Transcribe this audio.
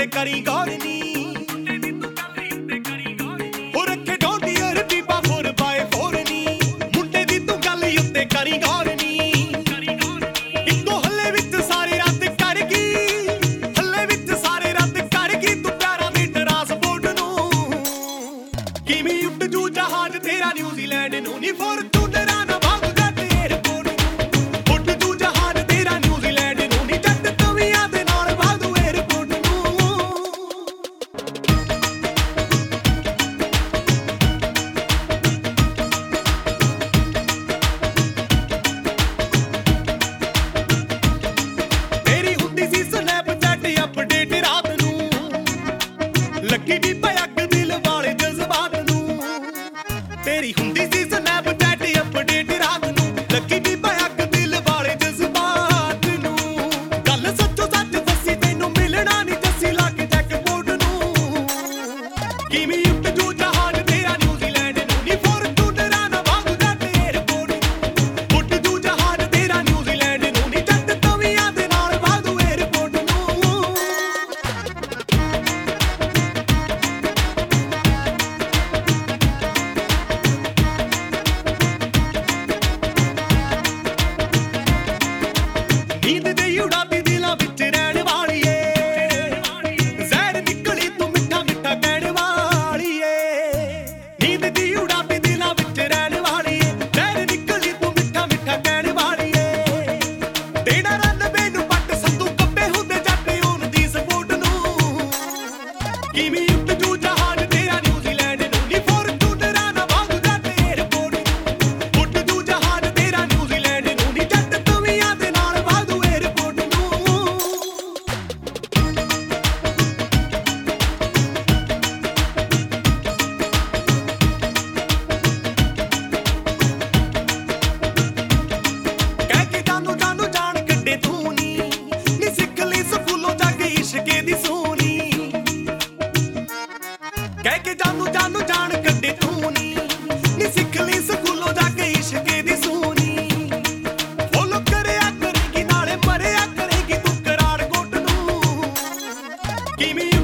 करी गौर नी हो रखे डोंटी और पीपा 4x4 नी मुंडे दी तू गल उत्ते करी गौर नी इक्को हल्ले विच सारे रात कर गई हल्ले विच सारे रात कर गई तू प्यारा दी ट्रांसपोर्ट नू किवें उड़ जू जहाज तेरा न्यूजीलैंड नू नी फॉर्चूनर ना भाग जट एयरपोर्ट उड़ जू जहाज तेरा न्यूजीलैंड नू नी जट तवियां दे नाल भाग एयरपोर्ट नू तेरी हुंदी सी स्नैपचैट अपडेट रात नू लगी दी पयक दिल वाले जज्बात नू तेरी हुंदी सी स्नैपचैट अपडेट रात नू लगी दी पयक दिल वाले जज्बात नू गल सच्चो सच दसी तैनू मिलना नहीं दसी लग जैकपॉट नू किवें उड़ जू जहाज तेरा न्यूजीलैंड नू नी फॉर्चूनर ना भाग जट एयरपोर्ट उड़ जू जहाज तेरा न्यूजीलैंड नू नी जट तवियां दे नाल भाग एयरपोर्ट नू नींद दे उड़ाती दिलां विच रहण वालीए ਜ਼ਹਿਰ निकली तू मिठा मिठा कहण वालीए नींद दी उड़ाती दिलां विच रहण वालीए ਜ਼ਹਿਰ निकली तू मिठा मिठा कहण वालीए तेरा रन मैनू पट संधू कब्बे हुंदे जट ओन दी सपोर्ट नू किवें उड़ जू जहाज तेरा न्यूजीलैंड नू नी फॉर्चूनर ना भाग जट एयरपोर्ट उड़ जू जहाज तेरा न्यूजीलैंड नू नी जट तवियां दे नाल भाग एयरपोर्ट नू ਕਹਿ ਕੇ ਜਾਨੂ ਜਾਨੂ ਜਾਣ ਕੱਢੇ ਤੂੰ ਨੀ ਸਿੱਖ ਲਈ ਸਕੂਲੋਂ ਜਾ ਕੇ ਇਸ਼ਕੇ ਦੀ ਸੂਨੀ ਕਹਿ ਕੇ ਜਾਨੂ ਜਾਨੂ ਜਾਣ ਕੱਢੇ ਤੂੰ ਨੀ ਸਿੱਖ ਲਈ ਸਕੂਲੋਂ ਜਾ ਕੇ ਇਸ਼ਕੇ ਦੀ ਸੂਨੀ ਫੋਲੋ ਕਰਿਆ ਕਰੇਗੀ ਨਾਲੇ ਮਰਿਆ ਕਰੇਗੀ ਤੂੰ ਕਰਾੜ ਕੋਟ ਨੂੰ ਕਿਵੇਂ